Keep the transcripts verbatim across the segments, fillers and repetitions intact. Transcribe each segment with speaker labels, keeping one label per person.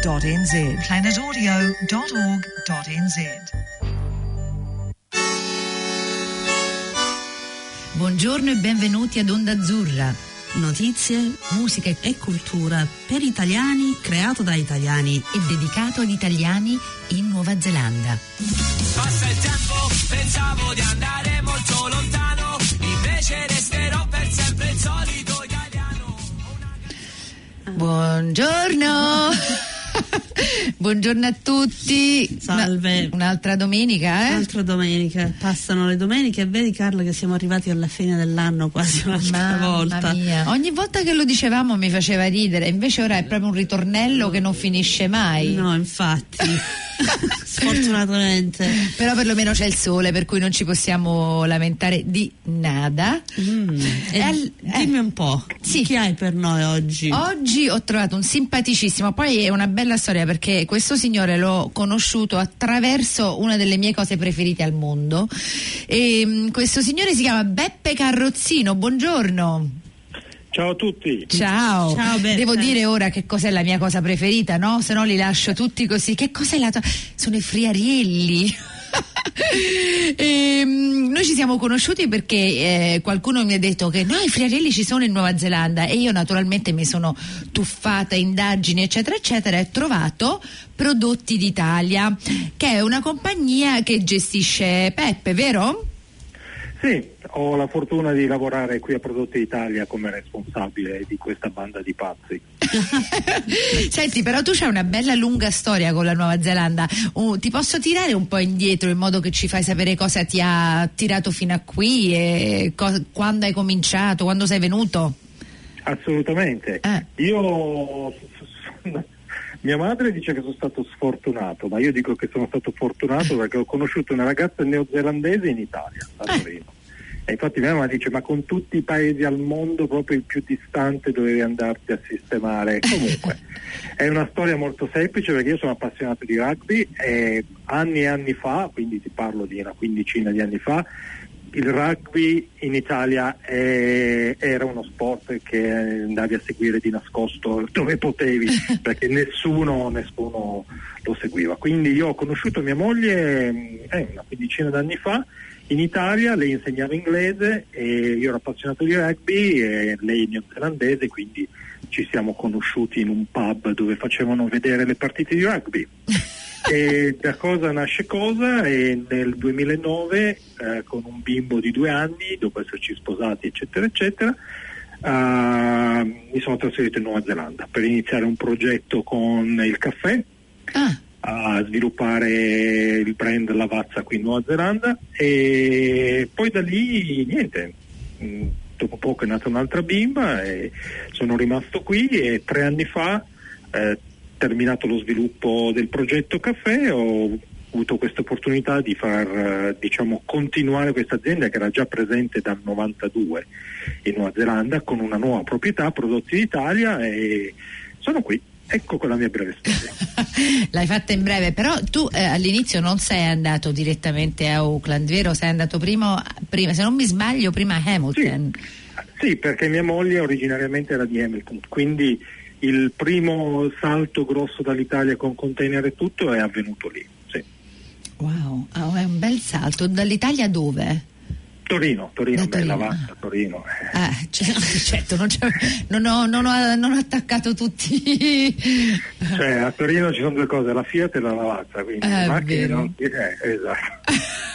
Speaker 1: dot n z, planet audio dot org dot n z.
Speaker 2: Buongiorno e benvenuti ad Onda Azzurra. Notizie, musica e cultura per italiani, creato da italiani
Speaker 3: e dedicato ad italiani in Nuova Zelanda.
Speaker 4: Passa il tempo, pensavo di andare molto lontano, invece resterò per sempre il solito italiano.
Speaker 3: Buongiorno. Buongiorno a tutti.
Speaker 2: Salve.
Speaker 3: Una, un'altra domenica, eh?
Speaker 2: Un'altra domenica. Passano le domeniche e vedi, Carla, che siamo arrivati alla fine dell'anno quasi un'altra
Speaker 3: Mamma
Speaker 2: volta.
Speaker 3: Mia. Ogni volta che lo dicevamo mi faceva ridere, invece ora è proprio un ritornello che non finisce mai.
Speaker 2: No, infatti. Sfortunatamente.
Speaker 3: Però perlomeno c'è il sole, per cui non ci possiamo lamentare di nada.
Speaker 2: Mm. E al, dimmi eh, un po', sì. Chi hai per noi oggi?
Speaker 3: Oggi ho trovato un simpaticissimo, poi è una bella storia perché questo signore l'ho conosciuto attraverso una delle mie cose preferite al mondo. E um, questo signore si chiama Beppe Carrozzino. Buongiorno.
Speaker 5: Ciao a tutti.
Speaker 3: Ciao.
Speaker 2: Ciao Beppe.
Speaker 3: Devo dire ora che cos'è la mia cosa preferita, no? Se no li lascio tutti così. Che cos'è la tua? Sono i friarielli. E, um, noi ci siamo conosciuti perché eh, qualcuno mi ha detto che no, i friarielli ci sono in Nuova Zelanda, e io naturalmente mi sono tuffata, indagini eccetera eccetera, e ho trovato Prodotti d'Italia, che è una compagnia che gestisce Peppe, vero?
Speaker 5: Sì, ho la fortuna di lavorare qui a Prodotti d'Italia come responsabile di questa banda di pazzi.
Speaker 3: Senti, però tu c'hai una bella lunga storia con la Nuova Zelanda. Uh, ti posso tirare un po' indietro in modo che ci fai sapere cosa ti ha tirato fino a qui e co- quando hai cominciato, quando sei venuto?
Speaker 5: Assolutamente.
Speaker 3: Eh.
Speaker 5: Io mia madre dice che sono stato sfortunato, ma io dico che sono stato fortunato perché ho conosciuto una ragazza neozelandese in Italia, a Torino. Eh. E infatti mia mamma dice: ma con tutti i paesi al mondo proprio il più distante dovevi andarti a sistemare. Comunque è una storia molto semplice, perché io sono appassionato di rugby e anni e anni fa, quindi ti parlo di una quindicina di anni fa, il rugby in Italia è, era uno sport che andavi a seguire di nascosto dove potevi, perché nessuno, nessuno lo seguiva. Quindi io ho conosciuto mia moglie eh, una quindicina d'anni fa in Italia, lei insegnava inglese e io ero appassionato di rugby e lei neozelandese, quindi ci siamo conosciuti in un pub dove facevano vedere le partite di rugby. E da cosa nasce cosa, e nel duemilanove eh, con un bimbo di due anni, dopo esserci sposati eccetera eccetera, uh, mi sono trasferito in Nuova Zelanda per iniziare un progetto con il caffè, ah. a sviluppare il brand Lavazza qui in Nuova Zelanda, e poi da lì niente, mh, dopo poco è nata un'altra bimba e sono rimasto qui, e tre anni fa eh, terminato lo sviluppo del progetto caffè, ho avuto questa opportunità di far diciamo continuare questa azienda che era già presente dal novantadue in Nuova Zelanda con una nuova proprietà, Prodotti d'Italia, e sono qui. Ecco con la mia breve storia.
Speaker 3: L'hai fatta in breve, però tu eh, all'inizio non sei andato direttamente a Auckland, vero? Sei andato prima, prima se non mi sbaglio, prima a Hamilton.
Speaker 5: Sì, sì, perché mia moglie originariamente era di Hamilton, quindi il primo salto grosso dall'Italia con container e tutto è avvenuto lì, sì.
Speaker 3: Wow, oh, è un bel salto. Dall'Italia dove?
Speaker 5: Torino, Torino,
Speaker 3: da
Speaker 5: bella
Speaker 3: Torino.
Speaker 5: vasta, Torino.
Speaker 3: Ah, certo, certo non, non, ho, non, ho, non ho attaccato tutti.
Speaker 5: Cioè, a Torino ci sono due cose, la Fiat e la Lavazza, quindi
Speaker 3: eh,
Speaker 5: le macchine non... eh, esatto.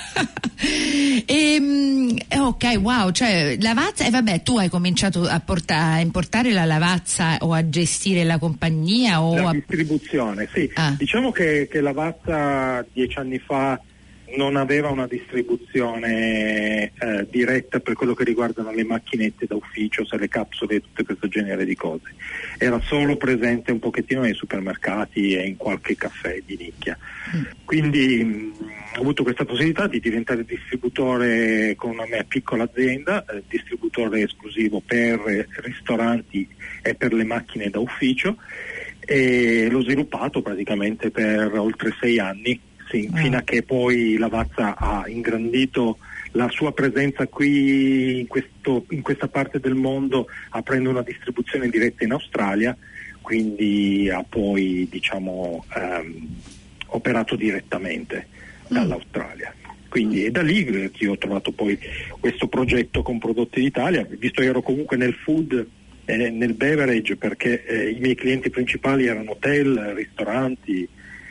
Speaker 3: E, ok, wow, cioè Lavazza, e vabbè, tu hai cominciato a, porta, a importare la Lavazza o a gestire la compagnia o
Speaker 5: la
Speaker 3: a...
Speaker 5: distribuzione, sì.
Speaker 3: Ah.
Speaker 5: Diciamo che, che Lavazza dieci anni fa non aveva una distribuzione eh, diretta per quello che riguardano le macchinette da ufficio, se le capsule e tutto questo genere di cose. Era solo presente un pochettino nei supermercati e in qualche caffè di nicchia. Mm. Quindi mh, ho avuto questa possibilità di diventare distributore con una mia piccola azienda, eh, distributore esclusivo per ristoranti e per le macchine da ufficio, e l'ho sviluppato praticamente per oltre sei anni. Sì, ah. fino a che poi Lavazza ha ingrandito la sua presenza qui in, questo, in questa parte del mondo, aprendo una distribuzione diretta in Australia, quindi ha poi diciamo ehm, operato direttamente dall'Australia. Quindi è da lì che io ho trovato poi questo progetto con Prodotti d'Italia, visto che ero comunque nel food e nel beverage, perché eh, i miei clienti principali erano hotel, ristoranti,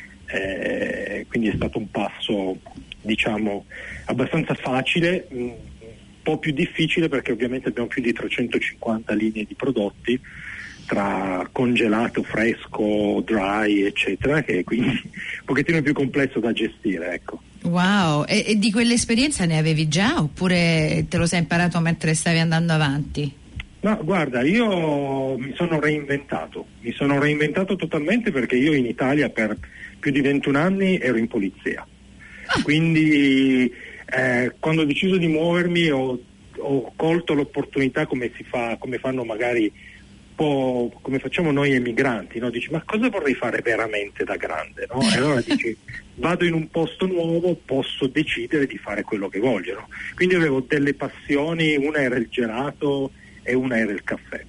Speaker 5: eh, quindi è stato un passo diciamo abbastanza facile, un po' più difficile perché ovviamente abbiamo più di trecentocinquanta linee di prodotti tra congelato, fresco, dry eccetera, che quindi un pochettino più complesso da gestire, ecco.
Speaker 3: Wow, e, e di quell'esperienza ne avevi già oppure te lo sei imparato mentre stavi andando avanti?
Speaker 5: No, guarda, io mi sono reinventato, mi sono reinventato totalmente perché io in Italia per più di ventuno anni ero in polizia, ah. quindi eh, quando ho deciso di muovermi ho, ho colto l'opportunità come si fa, come fanno magari un po' come facciamo noi emigranti, no? Dici ma cosa vorrei fare veramente da grande, no? E allora dici vado in un posto nuovo, posso decidere di fare quello che voglio, no? Quindi avevo delle passioni, una era il gelato e una era il caffè.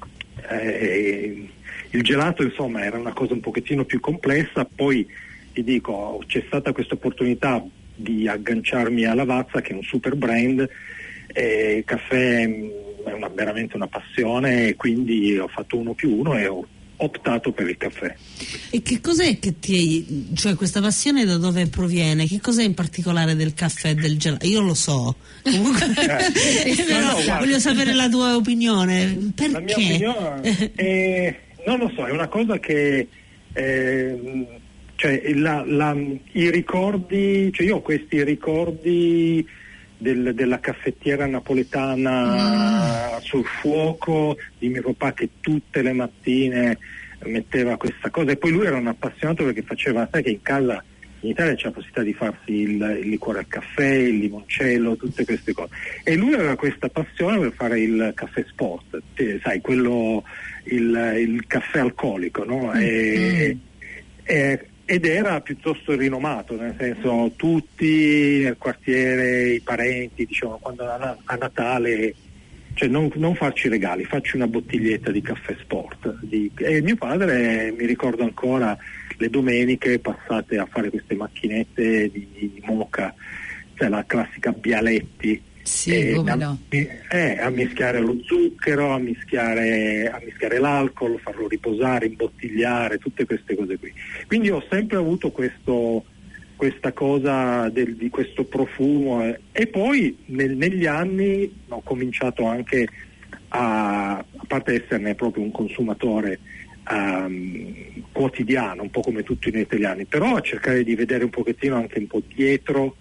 Speaker 5: Eh, il gelato insomma era una cosa un pochettino più complessa, poi ti dico c'è stata questa opportunità di agganciarmi a Lavazza che è un super brand, e il caffè è una, veramente una passione e quindi ho fatto uno più uno e ho optato per il caffè.
Speaker 6: E che cos'è che ti, cioè questa passione da dove proviene? Che cos'è in particolare del caffè e del gelato? Io lo so, comunque eh, però no, no, voglio sapere la tua opinione. Perché?
Speaker 5: La mia opinione è, non lo so, è una cosa che eh, cioè la, la, i ricordi, cioè io ho questi ricordi del, della caffettiera napoletana mm. sul fuoco di mio papà che tutte le mattine metteva questa cosa, e poi lui era un appassionato perché faceva, sai che in casa in Italia c'è la possibilità di farsi il, il liquore al caffè, il limoncello, tutte queste cose, e lui aveva questa passione per fare il caffè sport, te, sai, quello il, il caffè alcolico, no? E, mm. e, ed era piuttosto rinomato, nel senso tutti nel quartiere, i parenti dicevano quando a, a Natale, cioè non, non farci regali, facci una bottiglietta di caffè sport. Di, e mio padre, mi ricordo ancora le domeniche passate a fare queste macchinette di, di moka, cioè la classica Bialetti,
Speaker 3: sì,
Speaker 5: eh,
Speaker 3: come
Speaker 5: a,
Speaker 3: no.
Speaker 5: eh, a mischiare lo zucchero, a mischiare, a mischiare l'alcol, farlo riposare, imbottigliare, tutte queste cose qui. Quindi ho sempre avuto questo, questa cosa del, di questo profumo, eh. E poi nel, negli anni ho cominciato anche a, a parte esserne proprio un consumatore um, quotidiano, un po' come tutti noi italiani, però a cercare di vedere un pochettino anche un po' dietro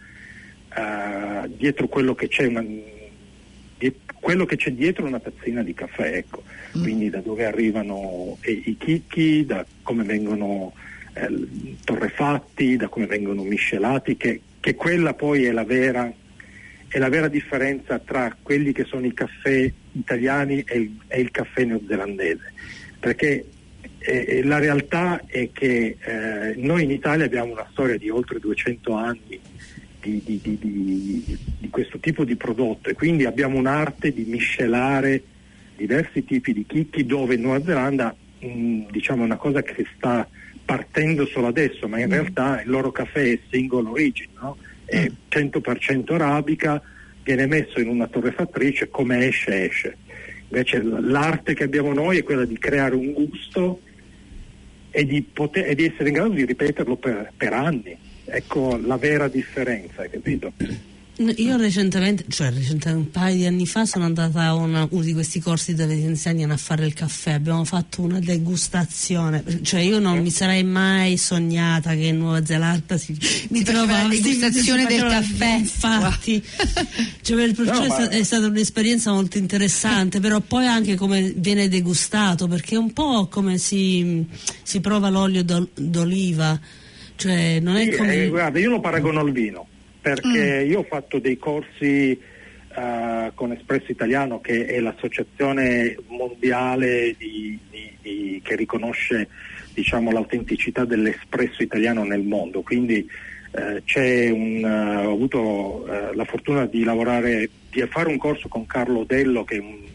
Speaker 5: Uh, dietro quello che c'è una, die, quello che c'è dietro una tazzina di caffè, ecco. Mm. Quindi da dove arrivano eh, i chicchi, da come vengono eh, torrefatti, da come vengono miscelati, che, che quella poi è la vera è la vera differenza tra quelli che sono i caffè italiani e il, e il caffè neozelandese, perché eh, la realtà è che eh, noi in Italia abbiamo una storia di oltre duecento anni Di, di, di, di, di questo tipo di prodotto, e quindi abbiamo un'arte di miscelare diversi tipi di chicchi, dove in Nuova Zelanda mh, diciamo è una cosa che sta partendo solo adesso, ma in mm. realtà il loro caffè è single origin, no? È mm. cento per cento arabica, viene messo in una torrefattrice, come esce esce. Invece l'arte che abbiamo noi è quella di creare un gusto e di, poter, e di essere in grado di ripeterlo per, per anni. Ecco la vera differenza, hai capito?
Speaker 6: Io recentemente, cioè recentemente un paio di anni fa sono andata a una, uno di questi corsi dove ti insegnano a fare il caffè, abbiamo fatto una degustazione, cioè io non mi sarei mai sognata che in Nuova Zelanda si, si trova
Speaker 3: la degustazione del caffè,
Speaker 6: infatti cioè, il processo no, ma... è stata un'esperienza molto interessante, però poi anche come viene degustato, perché è un po' come si, si prova l'olio d'oliva, cioè non è
Speaker 5: sì,
Speaker 6: come...
Speaker 5: eh, guarda, io lo paragono al vino, perché mm. io ho fatto dei corsi uh, con Espresso Italiano, che è l'associazione mondiale di, di, di, che riconosce, diciamo, l'autenticità dell'espresso italiano nel mondo, quindi uh, c'è un, uh, ho avuto uh, la fortuna di lavorare, di fare un corso con Carlo Odello, che è un, è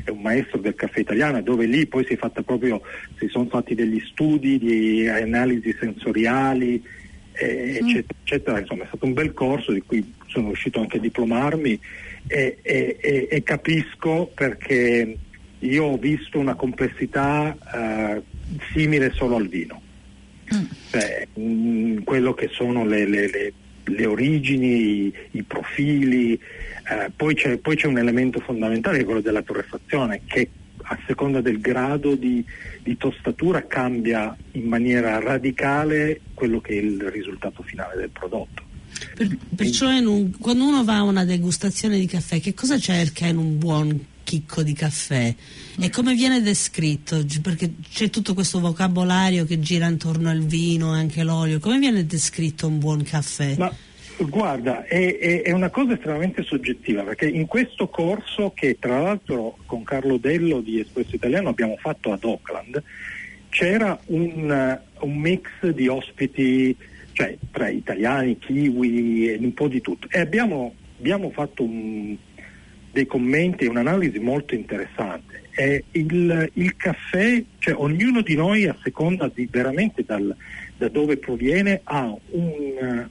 Speaker 5: è un maestro del caffè italiano, dove lì poi si è fatta proprio, si sono fatti degli studi di analisi sensoriali, eh, eccetera, eccetera. Insomma, è stato un bel corso di cui sono riuscito anche a diplomarmi e, e, e, e capisco, perché io ho visto una complessità eh, simile solo al vino. Mm. Cioè, mh, quello che sono le, le, le, le origini, i, i profili, eh, poi, c'è, poi c'è un elemento fondamentale che è quello della torrefazione, che a seconda del grado di, di tostatura cambia in maniera radicale quello che è il risultato finale del prodotto.
Speaker 6: Per, perciò in un, quando uno va a una degustazione di caffè, che cosa cerca in un buon chicco di caffè e come viene descritto? Perché c'è tutto questo vocabolario che gira intorno al vino, anche l'olio. Come viene descritto un buon caffè?
Speaker 5: Ma guarda, è, è, è una cosa estremamente soggettiva, perché in questo corso, che tra l'altro con Carlo Dello di Espresso Italiano abbiamo fatto ad Auckland, c'era un, un mix di ospiti, cioè tra italiani, kiwi e un po' di tutto, e abbiamo, abbiamo fatto un, dei commenti e un'analisi molto interessante. E il, il caffè, cioè ognuno di noi, a seconda di veramente dal, da dove proviene, ha un,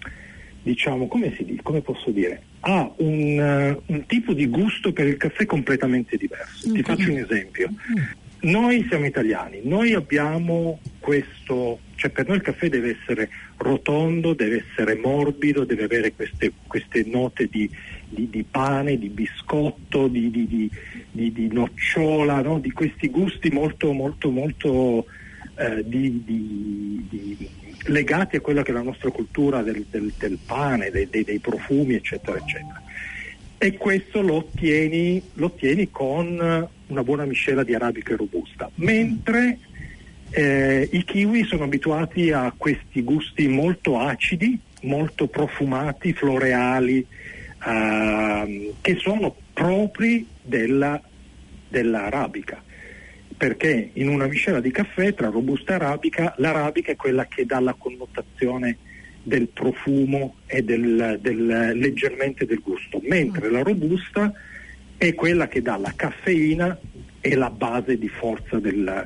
Speaker 5: diciamo, come si dice, come posso dire, ha un, un tipo di gusto per il caffè completamente diverso. Mm-hmm. Ti faccio un esempio. Mm-hmm. Noi siamo italiani, noi abbiamo questo, cioè per noi il caffè deve essere rotondo, deve essere morbido, deve avere queste, queste note di, di, di pane, di biscotto, di, di, di, di, di nocciola, no? Di questi gusti molto molto molto eh, di, di, di, legati a quella che è la nostra cultura del, del, del pane, dei, dei, dei profumi, eccetera, eccetera. E questo lo ottieni, lo ottieni con una buona miscela di arabica e robusta, mentre eh, i kiwi sono abituati a questi gusti molto acidi, molto profumati, floreali, eh, che sono propri della, dell'arabica, perché in una miscela di caffè tra robusta e arabica, l'arabica è quella che dà la connotazione del profumo e del, del leggermente del gusto, mentre la robusta è quella che dà la caffeina e la base di forza del,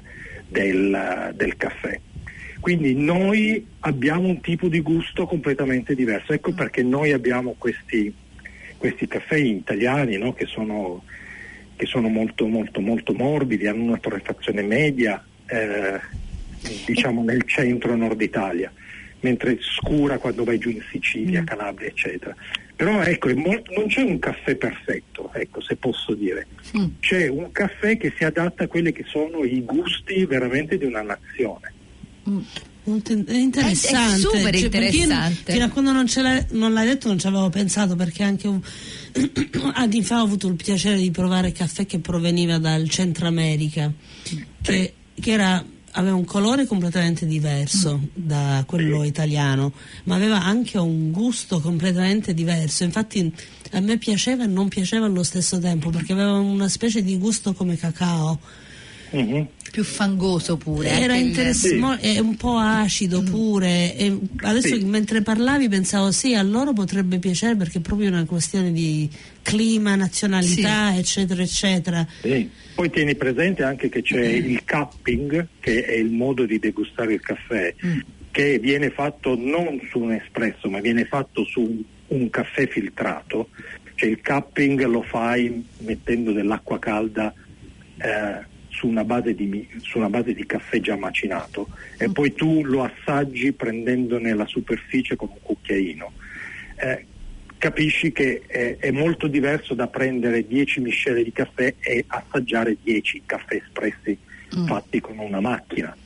Speaker 5: del, del caffè. Quindi noi abbiamo un tipo di gusto completamente diverso, ecco perché noi abbiamo questi, questi caffè italiani, no? che sono, che sono molto molto molto morbidi, hanno una torrefazione media, eh, diciamo nel centro nord Italia, mentre scura quando vai giù in Sicilia, mm. Calabria, eccetera. Però ecco, è molto, non c'è un caffè perfetto, ecco, se posso dire. Mm. C'è un caffè che si adatta a quelli che sono i gusti veramente di una nazione.
Speaker 6: Mm. Molto interessante.
Speaker 3: È, è super
Speaker 6: cioè,
Speaker 3: interessante.
Speaker 6: Fino a quando non, ce l'hai, non l'hai detto non ci avevo pensato, perché anche un, anni fa ho avuto il piacere di provare caffè che proveniva dal Centro America, che, che era... aveva un colore completamente diverso mm. da quello italiano, ma aveva anche un gusto completamente diverso. Infatti a me piaceva e non piaceva allo stesso tempo, perché aveva una specie di gusto come cacao.
Speaker 5: Mm-hmm.
Speaker 3: Più fangoso pure.
Speaker 6: Era interessante, sì. È un po' acido pure. E adesso sì. Mentre parlavi pensavo sì, a loro potrebbe piacere, perché è proprio una questione di clima, nazionalità, sì. eccetera, eccetera.
Speaker 5: Sì. Poi tieni presente anche che c'è mm. il cupping, che è il modo di degustare il caffè, mm. che viene fatto non su un espresso, ma viene fatto su un, un caffè filtrato. Cioè il cupping lo fai mettendo dell'acqua calda eh, su una base di, su una base di caffè già macinato, e poi tu lo assaggi prendendone la superficie con un cucchiaino. Eh, capisci che è, è molto diverso da prendere dieci miscele di caffè e assaggiare dieci caffè espressi mm. fatti con una macchina,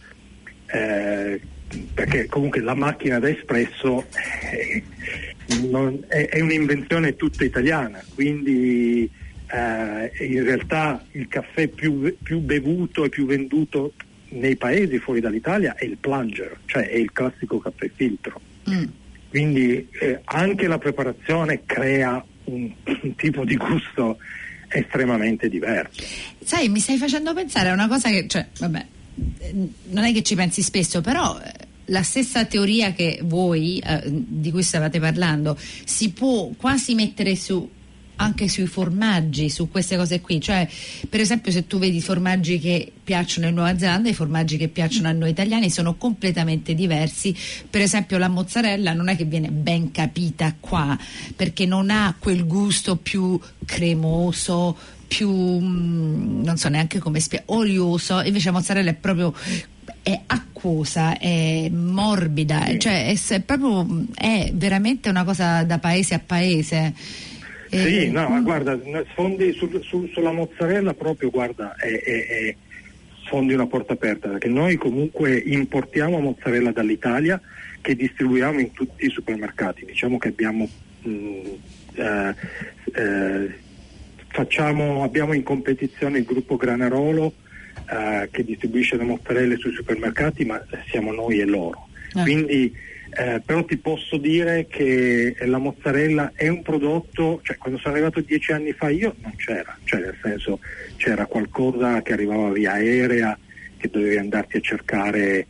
Speaker 5: eh, perché comunque la macchina da espresso è, non, è, è un'invenzione tutta italiana, quindi eh, in realtà il caffè più, più bevuto e più venduto nei paesi fuori dall'Italia è il plunger, cioè è il classico caffè filtro. Mm. Quindi eh, anche la preparazione crea un, un tipo di gusto estremamente diverso.
Speaker 3: Sai, mi stai facendo pensare a una cosa che, cioè, vabbè, non è che ci pensi spesso, però la stessa teoria che voi, eh, di cui stavate parlando, si può quasi mettere su anche sui formaggi, su queste cose qui, cioè per esempio se tu vedi i formaggi che piacciono in Nuova Zelanda e i formaggi che piacciono a noi italiani sono completamente diversi. Per esempio la mozzarella non è che viene ben capita qua, perché non ha quel gusto più cremoso, più non so neanche come spiegare, olioso, invece la mozzarella è proprio è acquosa, è morbida, sì. Cioè è, è proprio è veramente una cosa da paese a paese.
Speaker 5: Sì,
Speaker 3: eh,
Speaker 5: no, ma guarda, sfondi su, su, sulla mozzarella proprio, guarda, è, è, è sfondi una porta aperta, perché noi comunque importiamo mozzarella dall'Italia che distribuiamo in tutti i supermercati. Diciamo che abbiamo mh, eh, eh, facciamo, abbiamo in competizione il gruppo Granarolo eh, che distribuisce le mozzarelle sui supermercati, ma siamo noi e loro. Ah. Quindi Eh, però ti posso dire che la mozzarella è un prodotto, cioè quando sono arrivato dieci anni fa io non c'era, cioè nel senso c'era qualcosa che arrivava via aerea che dovevi andarti a cercare.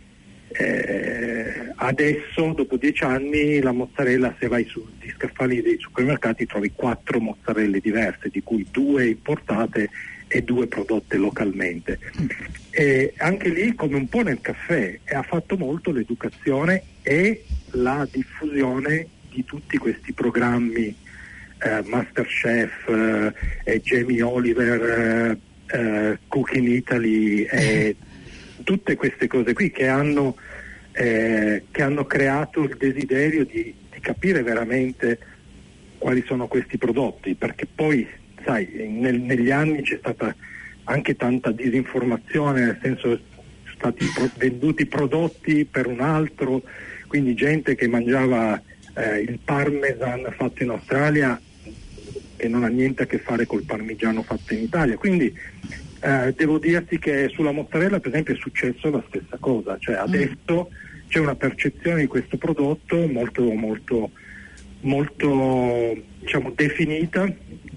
Speaker 5: Eh, adesso dopo dieci anni la mozzarella, se vai sugli scaffali dei supermercati trovi quattro mozzarelle diverse, di cui due importate e due prodotte localmente. E anche lì, come un po' nel caffè, ha fatto molto l'educazione e la diffusione di tutti questi programmi eh, Masterchef, eh, Jamie Oliver, eh, eh, Cook in Italy, eh, tutte queste cose qui che hanno, eh, che hanno creato il desiderio di, di capire veramente quali sono questi prodotti, perché poi sai, nel, negli anni c'è stata anche tanta disinformazione, nel senso sono stati pro- venduti prodotti per un altro, quindi gente che mangiava eh, il parmesan fatto in Australia che non ha niente a che fare col parmigiano fatto in Italia. Quindi eh, devo dirti che sulla mozzarella per esempio è successo la stessa cosa, cioè adesso mm. c'è una percezione di questo prodotto molto molto molto diciamo definita,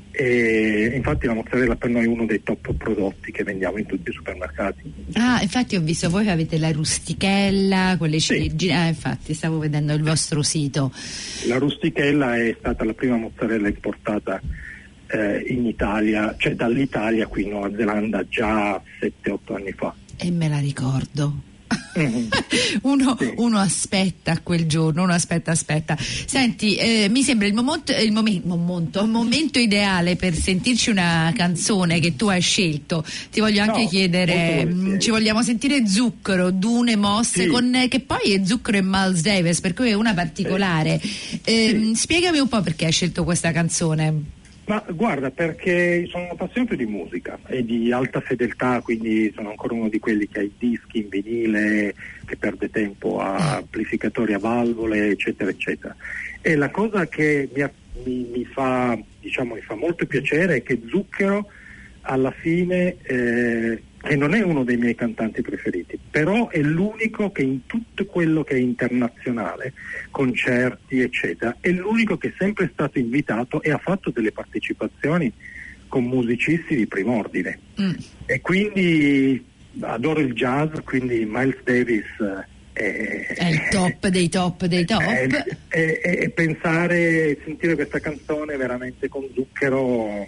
Speaker 5: e infatti la mozzarella per noi è uno dei top prodotti che vendiamo in tutti i supermercati.
Speaker 3: Ah, infatti ho visto voi che avete la rustichella, quelle ciliegine. Sì. Ah, infatti stavo vedendo il vostro sito.
Speaker 5: La rustichella è stata la prima mozzarella esportata eh, in Italia, cioè dall'Italia qui in Nuova Zelanda già sette otto anni fa.
Speaker 3: E me la ricordo.
Speaker 5: Mm-hmm.
Speaker 3: uno,
Speaker 5: sì.
Speaker 3: uno aspetta quel giorno, uno aspetta, aspetta. Senti, eh, mi sembra il momento, il momento, momento, momento ideale per sentirci una canzone che tu hai scelto. Ti voglio anche
Speaker 5: no,
Speaker 3: chiedere, mh, ci vogliamo sentire Zucchero, Dune Mosse,
Speaker 5: sì.
Speaker 3: con, che poi è Zucchero e Miles Davis, per cui è una particolare.
Speaker 5: Sì.
Speaker 3: Eh,
Speaker 5: sì.
Speaker 3: Spiegami un po' perché hai scelto questa canzone.
Speaker 5: Ma guarda, perché sono appassionato di musica e di alta fedeltà, quindi sono ancora uno di quelli che ha i dischi in vinile, che perde tempo a amplificatori a valvole, eccetera, eccetera. E la cosa che mi, mi, mi fa, diciamo, mi fa molto piacere è che Zucchero alla fine, eh, che non è uno dei miei cantanti preferiti, però è l'unico che in tutto quello che è internazionale, concerti eccetera, è l'unico che è sempre stato invitato e ha fatto delle partecipazioni con musicisti di prim'ordine. Mm. E quindi adoro il jazz, quindi Miles Davis è,
Speaker 3: è il top dei top dei top.
Speaker 5: E pensare, sentire questa canzone veramente con Zucchero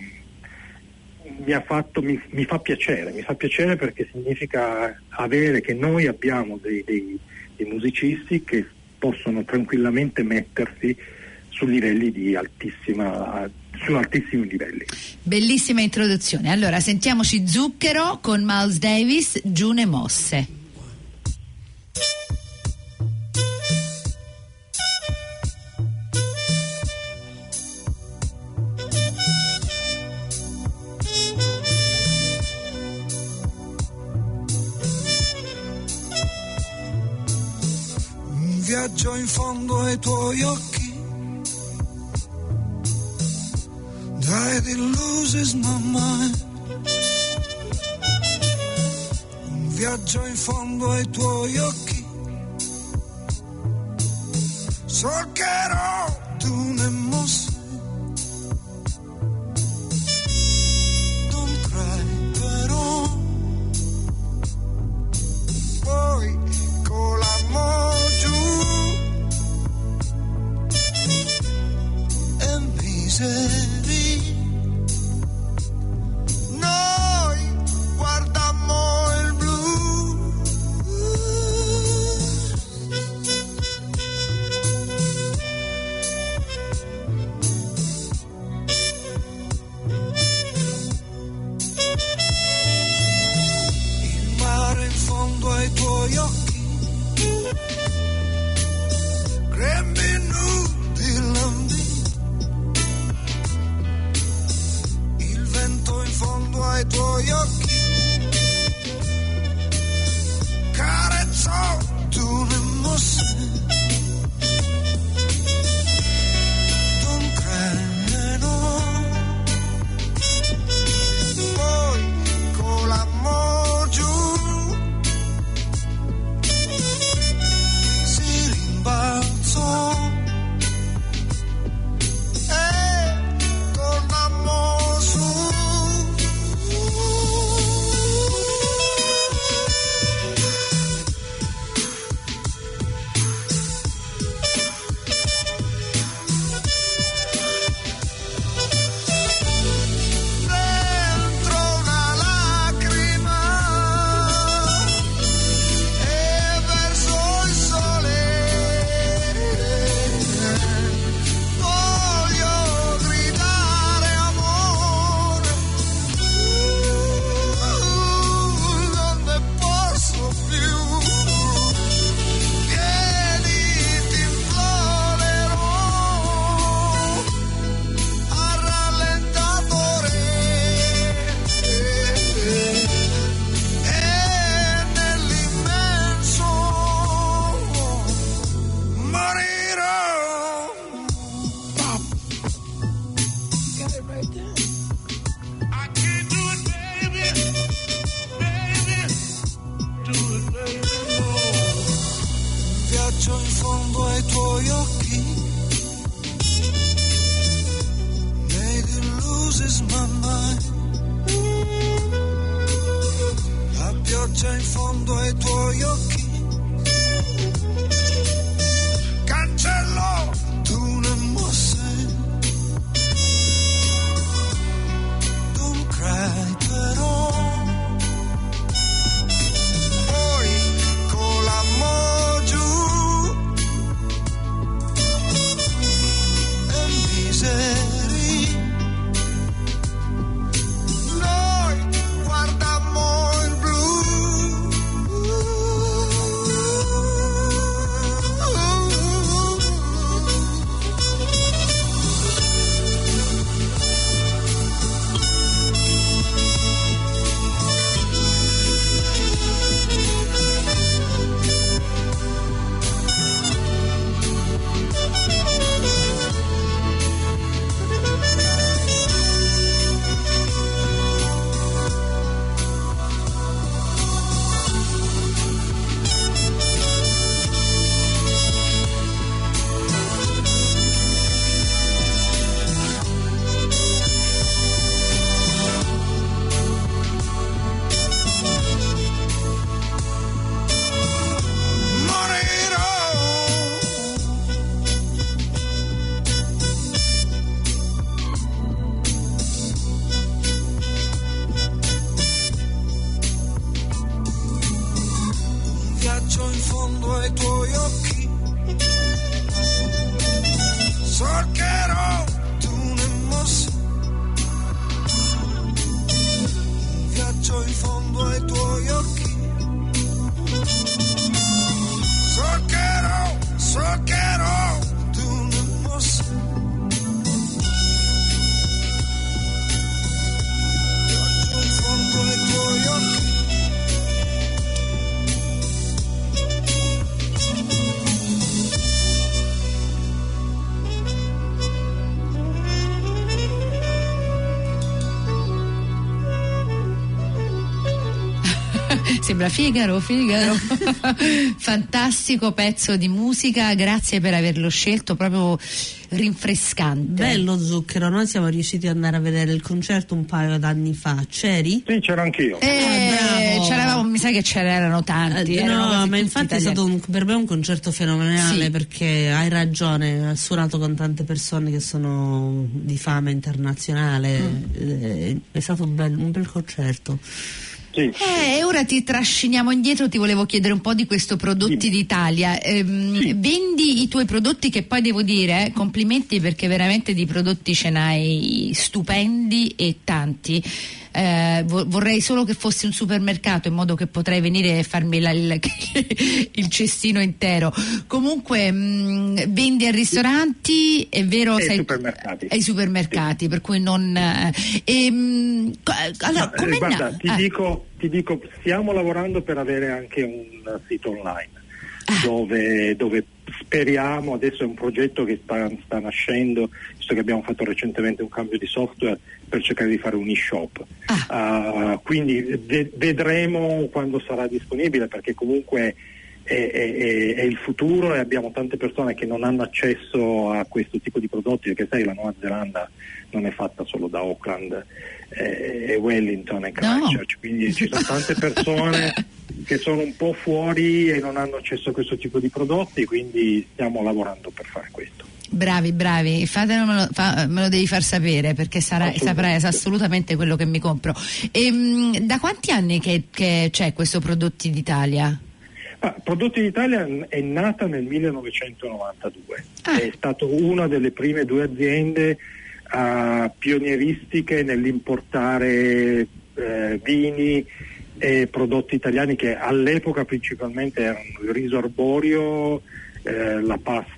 Speaker 5: mi ha fatto, mi, mi fa piacere, mi fa piacere perché significa avere, che noi abbiamo dei, dei, dei musicisti che possono tranquillamente mettersi su livelli di altissima, su altissimi livelli.
Speaker 3: Bellissima introduzione. Allora sentiamoci Zucchero con Miles Davis, Dune Mosse.
Speaker 7: Viaggio in fondo ai tuoi occhi, died it loses my mind. Un viaggio in fondo ai tuoi occhi, solcherò dune mosse. Don't cry però, poi con l'amore misery tre minuti lambì, il vento in fondo ai tuoi occhi carezzò, tu ne mossi. Don't cry no. Poi con l'amor giù si rimbalzò e con l'amor su. In fondo ai tuoi occhi, maybe loses my mind. La pioggia in fondo ai tuoi occhi, cancello, tu ne mosse. Don't cry però, poi con l'amor giù miseri, noi guardammo il blu. In fondo ai tuoi occhi sorcherò, tu ne mossi. Un viaggio in fondo ai tuoi occhi sorcherò, sorcherò, tu ne mossi. Viaggio in fondo ai tuoi occhi.
Speaker 3: Sembra Figaro, Figaro. Fantastico pezzo di musica, grazie per averlo scelto, proprio rinfrescante.
Speaker 6: Bello Zucchero, noi siamo riusciti ad andare a vedere il concerto un paio d'anni fa, c'eri?
Speaker 5: Sì, c'ero anch'io.
Speaker 3: Eh,
Speaker 6: ah,
Speaker 3: c'eravamo, mi sa che c'erano tanti.
Speaker 6: Eh, no, ma infatti è stato un, per me un concerto fenomenale, sì, perché hai ragione, ha suonato con tante persone che sono di fama internazionale, mm. eh, è stato un bel, un bel concerto.
Speaker 5: Sì.
Speaker 3: Eh, e ora ti trasciniamo indietro, ti volevo chiedere un po' di questo Prodotti sì. d'Italia. Ehm, sì. Vendi i tuoi prodotti, che poi devo dire, eh, complimenti, perché veramente di prodotti ce n'hai stupendi e tanti. eh, vorrei solo che fosse un supermercato in modo che potrei venire e farmi la, il, il cestino intero. Comunque mh, vendi a ristoranti, è vero?
Speaker 5: E
Speaker 3: sei,
Speaker 5: supermercati.
Speaker 3: Ai supermercati, sì. Per cui non eh, e, mh, allora,
Speaker 5: no, eh, guarda,
Speaker 3: na-
Speaker 5: ti,
Speaker 3: ah.
Speaker 5: dico, ti dico stiamo lavorando per avere anche un sito online
Speaker 3: ah.
Speaker 5: dove, dove speriamo, adesso è un progetto che sta, sta nascendo, visto che abbiamo fatto recentemente un cambio di software per cercare di fare un e-shop. Ah. Uh, quindi ve- vedremo quando sarà disponibile, perché comunque è, è, è il futuro e abbiamo tante persone che non hanno accesso a questo tipo di prodotti, perché sai, la Nuova Zelanda non è fatta solo da Auckland eh, e Wellington e Christchurch, no. Quindi ci sono tante persone che sono un po' fuori e non hanno accesso a questo tipo di prodotti, quindi stiamo lavorando per fare questo.
Speaker 3: Bravi, bravi, fatemelo, fa, me lo devi far sapere, perché sarà, saprai assolutamente quello che mi compro. E, mh, da quanti anni che, che c'è questo Prodotti d'Italia?
Speaker 5: Ah, Prodotti d'Italia è nata nel millenovecentonovantadue,
Speaker 3: ah.
Speaker 5: È stata una delle prime due aziende uh, pionieristiche nell'importare uh, vini e prodotti italiani, che all'epoca principalmente erano il riso arborio, eh, la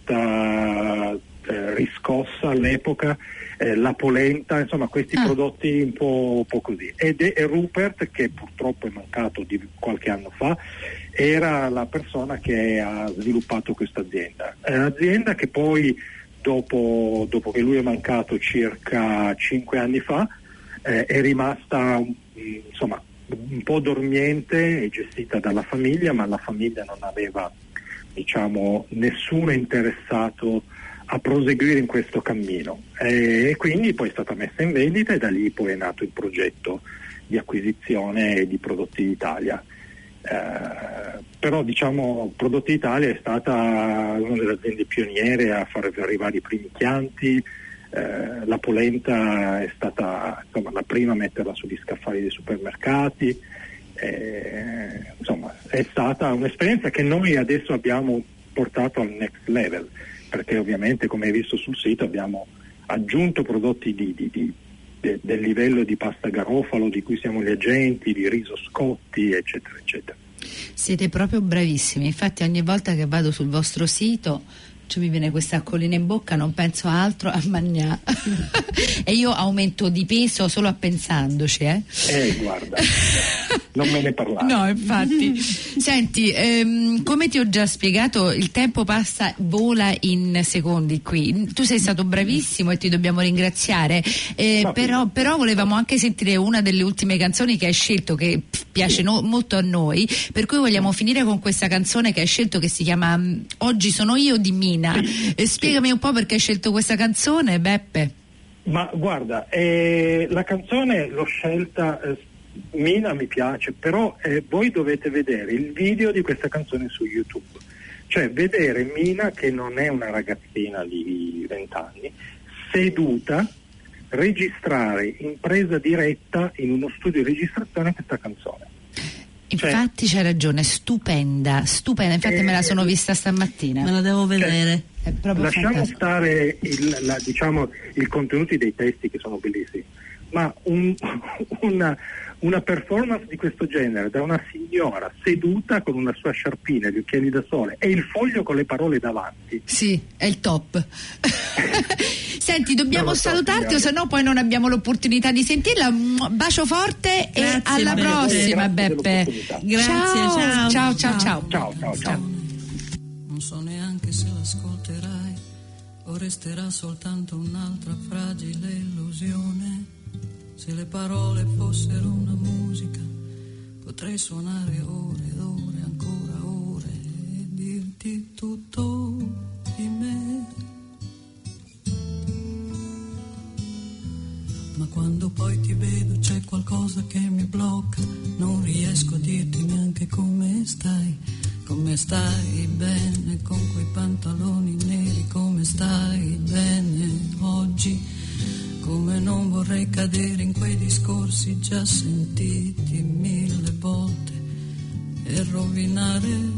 Speaker 5: pasta eh, riscossa all'epoca, eh, la polenta, insomma questi ah. prodotti un po', un po' così. Ed è Rupert, che purtroppo è mancato di qualche anno fa, era la persona che ha sviluppato questa azienda. È un'azienda che poi dopo, dopo che lui è mancato circa cinque anni fa eh, è rimasta insomma un po' dormiente e gestita dalla famiglia, ma la famiglia non aveva, diciamo, nessuno interessato a proseguire in questo cammino, e quindi poi è stata messa in vendita e da lì poi è nato il progetto di acquisizione di Prodotti d'Italia. Eh, però diciamo Prodotti d'Italia è stata una delle aziende pioniere a far arrivare i primi chianti. Eh, la polenta è stata insomma la prima a metterla sugli scaffali dei supermercati, eh, insomma è stata un'esperienza che noi adesso abbiamo portato al next level, perché ovviamente, come hai visto sul sito, abbiamo aggiunto prodotti di, di, di, de, del livello di pasta garofalo di cui siamo gli agenti, di riso Scotti, eccetera eccetera.
Speaker 3: Siete proprio bravissimi, infatti ogni volta che vado sul vostro sito cioè mi viene questa acquolina in bocca, non penso altro a mangiare e io aumento di peso solo a pensandoci eh,
Speaker 5: eh guarda non me ne parlare.
Speaker 3: No, infatti. Senti, ehm, come ti ho già spiegato, il tempo passa, vola in secondi qui. Tu sei stato bravissimo e ti dobbiamo ringraziare, eh, però, però volevamo anche sentire una delle ultime canzoni che hai scelto, che piace no, molto a noi, per cui vogliamo finire con questa canzone che hai scelto, che si chiama Oggi sono io di Mina. Eh, spiegami un po' perché hai scelto questa canzone, Beppe.
Speaker 5: Ma guarda, eh, la canzone l'ho scelta, eh, Mina mi piace, però eh, voi dovete vedere il video di questa canzone su YouTube, cioè vedere Mina, che non è una ragazzina di vent'anni, seduta, registrare in presa diretta in uno studio di registrazione questa canzone.
Speaker 3: Infatti cioè, c'hai ragione, stupenda, stupenda, infatti eh, me la sono vista stamattina.
Speaker 6: Me la devo vedere.
Speaker 3: Cioè, è proprio
Speaker 5: lasciamo
Speaker 3: fantastico.
Speaker 5: stare il, la, diciamo, i contenuti dei testi, che sono bellissimi, ma un, una, una performance di questo genere da una signora seduta con una sua sciarpina, gli occhiali da sole e il foglio con le parole davanti.
Speaker 3: Sì, è il top. Senti, dobbiamo
Speaker 5: no,
Speaker 3: salutarti,
Speaker 5: so,
Speaker 3: o se no poi non abbiamo l'opportunità di sentirla. Un bacio forte. Grazie, e alla Beppe. Prossima, Beppe.
Speaker 6: Grazie, ciao.
Speaker 3: Ciao, ciao, ciao. Ciao,
Speaker 5: ciao, ciao. ciao.
Speaker 8: Non so neanche se l'ascolterai o resterà soltanto un'altra fragile illusione. Se le parole fossero una musica, potrei suonare ore ed ore, ancora ore, e dirti tutto di me. Ma quando poi ti vedo c'è qualcosa che mi blocca, non riesco a dirti neanche come stai. Come stai bene con quei pantaloni neri, come stai bene oggi, come non vorrei cadere in quei discorsi già sentiti mille volte e rovinare